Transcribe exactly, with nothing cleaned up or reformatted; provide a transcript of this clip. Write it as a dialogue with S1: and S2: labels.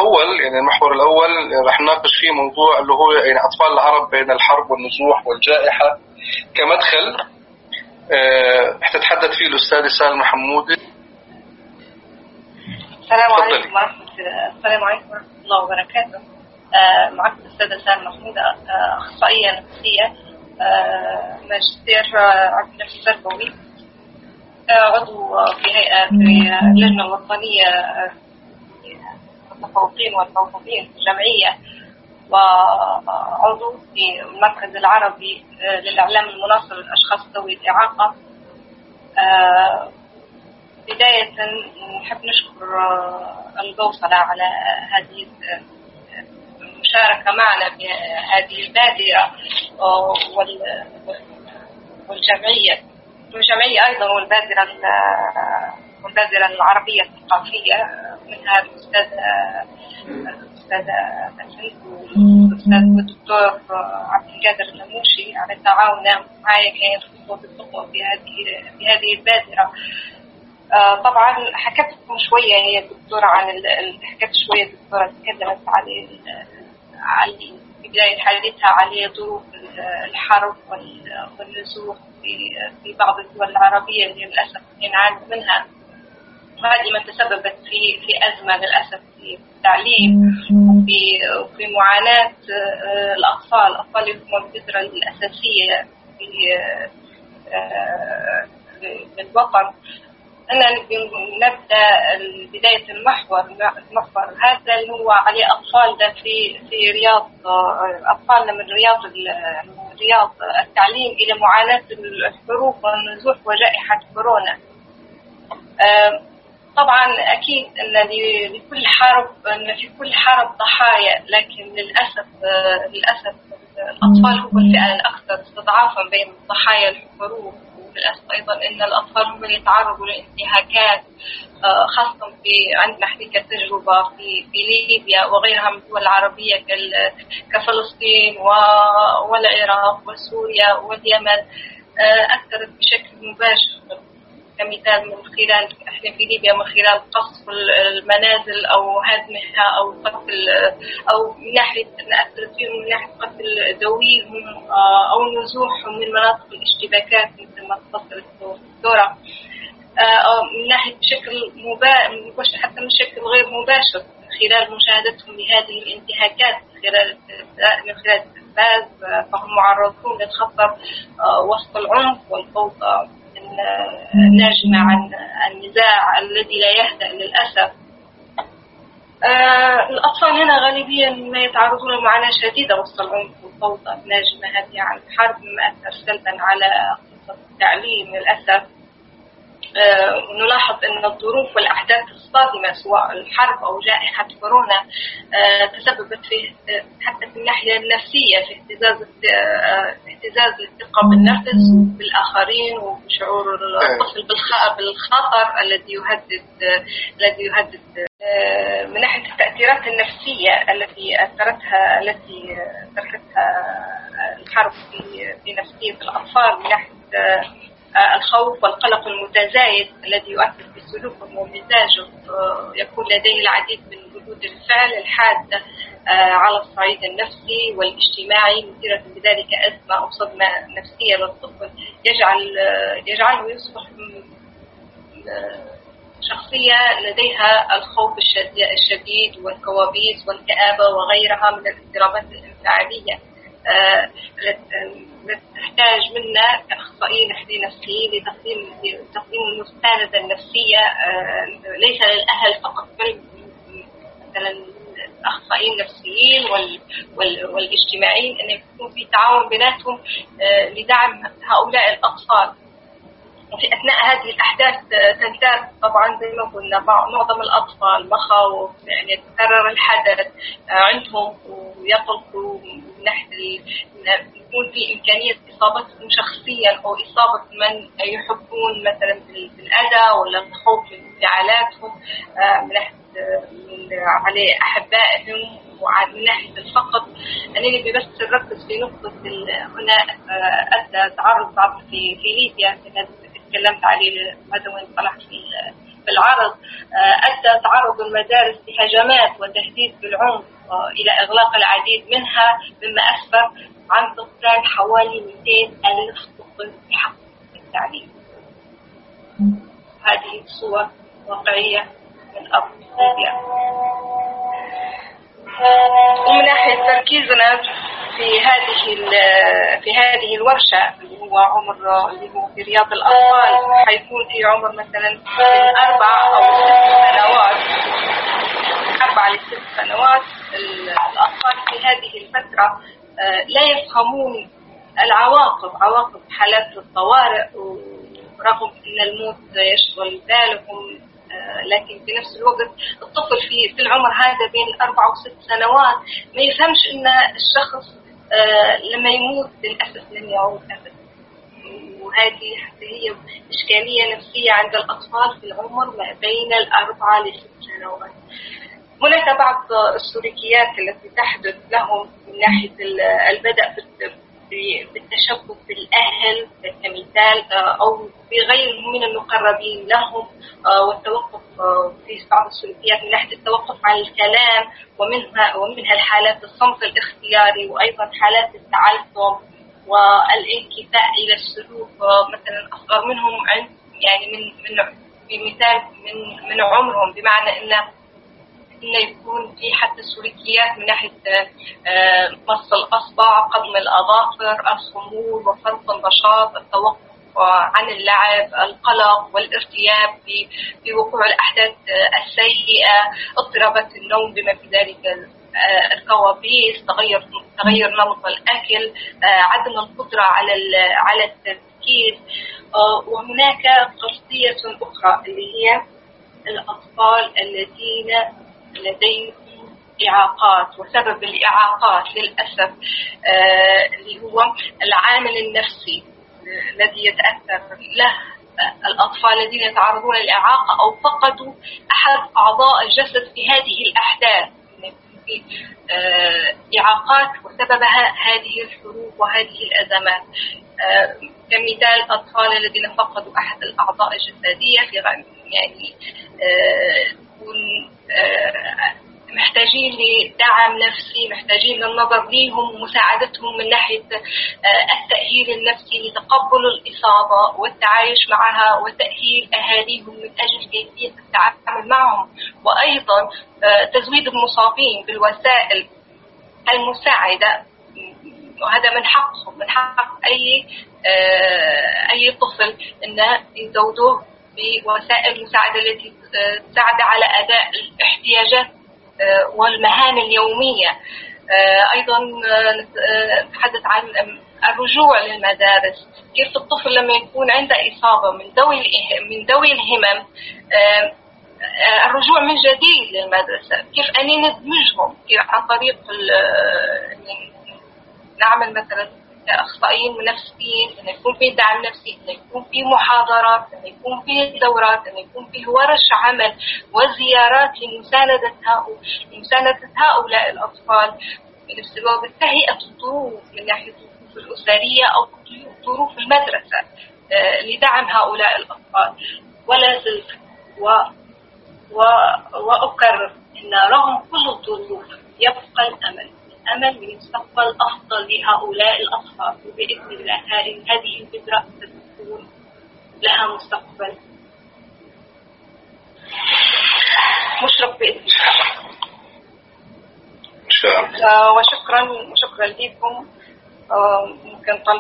S1: الأول يعني المحور الأول رح نناقش فيه موضوع اللي هو يعني أطفال العرب بين الحرب والنزوح والجائحة كمدخل رح تتحدث فيه الأستاذة سالمة حمودي.
S2: السلام عليكم ورحمة السلام عليكم ورحمة الله وبركاته. معكم الأستاذة سالمة حمودي، أخصائية نفسية، ماجستير علم النفس التربوي، عضو في هيئة في اللجنة الوطنية المتفوقين والموهوبين في الجمعية، وعضو في المركز العربي للإعلام المناصر للأشخاص ذوي الإعاقة. بداية نحب نشكر البوصلة على هذه المشاركة معنا بهذه البادرة والجمعية والجمعية أيضا والبادرة والبادرة العربية الثقافية منها الأستاذ الأستاذ الأستاذ الدكتور عبد القادر النموشي على تعاونه معي كي خطوة الخطوة في هذه في هذه البادرة. طبعا حكت لكم شوية هي الدكتورة عن حكت شوية الدكتورة تكلمت على على في بداية حديثها على ظروف الحرب والنزوح في في بعض الدول العربية اللي للأسف نعاني منها، وهذه ما تسببت في في أزمة للأسف في التعليم وفي وفي معاناة الأطفال الأطفال اللي هم البذرة الأساسية في في الوطن. أنا نبدأ بداية المحور المحور هذا اللي هو عليه أطفالنا في في رياض أطفالنا من رياض رياض التعليم إلى معاناة الحروب والنزوح وجائحة كورونا. طبعا أكيد أن لكل حرب أن في كل حرب ضحايا، لكن للأسف للأسف الأطفال هم الفئة الأكثر استضعافا بين ضحايا الحروب. وللأسف أيضا أن الأطفال هم اللي يتعرضوا لانتهاكات، خاصة في عندنا احنا كتجربة في في ليبيا وغيرها من الدول العربية كفلسطين والعراق وسوريا واليمن، أثرت بشكل مباشر. كمثال من خلال احنا في ليبيا من خلال قصف المنازل او هدمها او قتل او من ناحيه اثرت فيهم من ناحيه قتل ذويهم او نزوحهم من مناطق الاشتباكات مثل ما تفضلت الدكتوره، او من ناحيه بشكل مباشر حتى من شكل غير مباشر خلال مشاهدتهم لهذه الانتهاكات خلال من خلال التلفاز، فهم معرضون للخطر وسط العنف والفوضى الناجمة عن النزاع الذي لا يهدأ للأسف. آه الأطفال هنا غالبيا ما يتعرضون لمعاناة شديدة وسط العنف والفوضى الناجمة هذه عن الحرب، مما أثر سلبا على قصة التعليم للأسف. آه نلاحظ أن الظروف والأحداث الصادمة سواء الحرب أو جائحة كورونا آه تسببت في حتى في الناحية النفسية في اهتزاز آه اهتزاز الثقة بالنفس وبالآخرين وبشعور الطفل بالخطر الذي يهدد الذي يهدد آه من ناحية التأثيرات النفسية التي أثرتها التي تركتها الحرب في في نفسية الأطفال، من ناحية آه الخوف والقلق المتزايد الذي يؤثر في سلوكهم ومزاجهم، يكون لديه العديد من ردود الفعل الحادة على الصعيد النفسي والاجتماعي، مثيرة بذلك أزمة أو صدمة نفسية للطفل يجعل يجعله يصبح شخصية لديها الخوف الشديد والكوابيس والكآبة وغيرها من الاضطرابات الانفعالية تحتاج منا كأخصائيين نفسيين لتقديم تقديم المساندة النفسية ليس للأهل فقط بل مثلا الأخصائيين النفسيين والاجتماعيين أن يكون في تعاون بيناتهم لدعم هؤلاء الأطفال. وفي أثناء هذه الأحداث تنتاب طبعا زي ما قلنا معظم الأطفال مخاوف، يعني يتكرر الحدث عندهم ويقلقوا من ناحية يكون في إمكانية إصابتهم شخصيا أو إصابة من يحبون مثلا بالأذى ولا الخوف من انفعالاتهم من ناحية على أحبائهم ومن ناحية الفقد. أنني بس نركز في نقطة هنا أدى تعرض في في ليبيا تكلمت عليه هذا وين طلع في بالعرض أدى تعرض المدارس لهجمات وتهديد بالعنف إلى إغلاق العديد منها، مما أسفر عن فقدان حوالي مئتين ألف طفل بحق التعليم. هذه صور واقعية من أرض ليبيا. ومن ناحية تركيزنا في هذه في هذه الورشة اللي هو عمر اللي هو في رياض الأطفال، حيكون في عمر مثلا من أربع أو ست سنوات أربع لست سنوات. الأطفال في هذه الفترة لا يفهمون العواقب عواقب حالات الطوارئ، ورغم أن الموت يشغل بالهم، لكن في نفس الوقت الطفل في في العمر هذا بين أربع وست سنوات ما يفهمش أن الشخص لما يموت للأسف لن يعود أبدا. وهذه حتى هي إشكالية نفسية عند الأطفال في العمر ما بين الأربعة لست سنوات. هناك بعض السلوكيات التي تحدث لهم من ناحية البدء بالتشبث بالأهل كمثال أو بغيرهم من المقربين لهم، والتوقف في بعض السلوكيات من ناحية التوقف عن الكلام، ومنها ومنها الحالات الصمت الاختياري، وأيضا حالات التعلم والانكفاء إلى السلوك مثلا أصغر منهم عند يعني من من بمثال من من عمرهم، بمعنى أن إنه يكون في حتى سلوكيات من ناحية مص الأصبع، قضم الأظافر، الخمول وفرط النشاط، التوقف عن اللعب، القلق والارتياب في في وقوع الأحداث السيئة، اضطرابات النوم بما في ذلك الكوابيس، تغير تغير نمط الأكل، عدم القدرة على على التركيز. وهناك قضية أخرى اللي هي الأطفال الذين لديهم إعاقات، وسبب الإعاقات للأسف اللي هو العامل النفسي الذي يتأثر له الأطفال الذين يتعرضون للإعاقة أو فقدوا أحد أعضاء الجسد في هذه الأحداث، في إعاقات وسببها هذه الحروب وهذه الأزمات. كمثال الأطفال الذين فقدوا أحد الأعضاء الجسدية في يعني يكون محتاجين لدعم نفسي، محتاجين للنظر ليهم ومساعدتهم من ناحية التأهيل النفسي لتقبل الإصابة والتعايش معها، وتأهيل أهاليهم من أجل كيفية التعامل معهم، وأيضا تزويد المصابين بالوسائل المساعدة. وهذا من حقهم، من حق أي أي طفل أن يزودوه بوسائل المساعدة التي تساعد على أداء الاحتياجات والمهام اليومية. أيضا نتحدث عن الرجوع للمدارس، كيف الطفل لما يكون عنده إصابة من ذوي من ذوي الهمم الرجوع من جديد للمدرسة، كيف أن ندمجهم، كيف عن طريق نعمل مثلا أخصائيين نفسيين، أن يكون في دعم نفسي، أن يكون في محاضرات، أن يكون في دورات، أن يكون في ورش عمل وزيارات لمساندة هؤلاء لمساندة هؤلاء الأطفال. بنفس الوقت تهيئة الظروف من ناحية الظروف الأسرية أو ظروف المدرسة لدعم هؤلاء الأطفال. ولا زلت و... و... وأكرر أن رغم كل الظروف يبقى الأمل أمل من مستقبل أفضل لهؤلاء الأطفال، وبإذن الله هذه الفكرة ستكون لها مستقبل مشرق بإذن الله.
S1: إن شاء الله.
S2: وشكرا وشكرا لكم. ممكن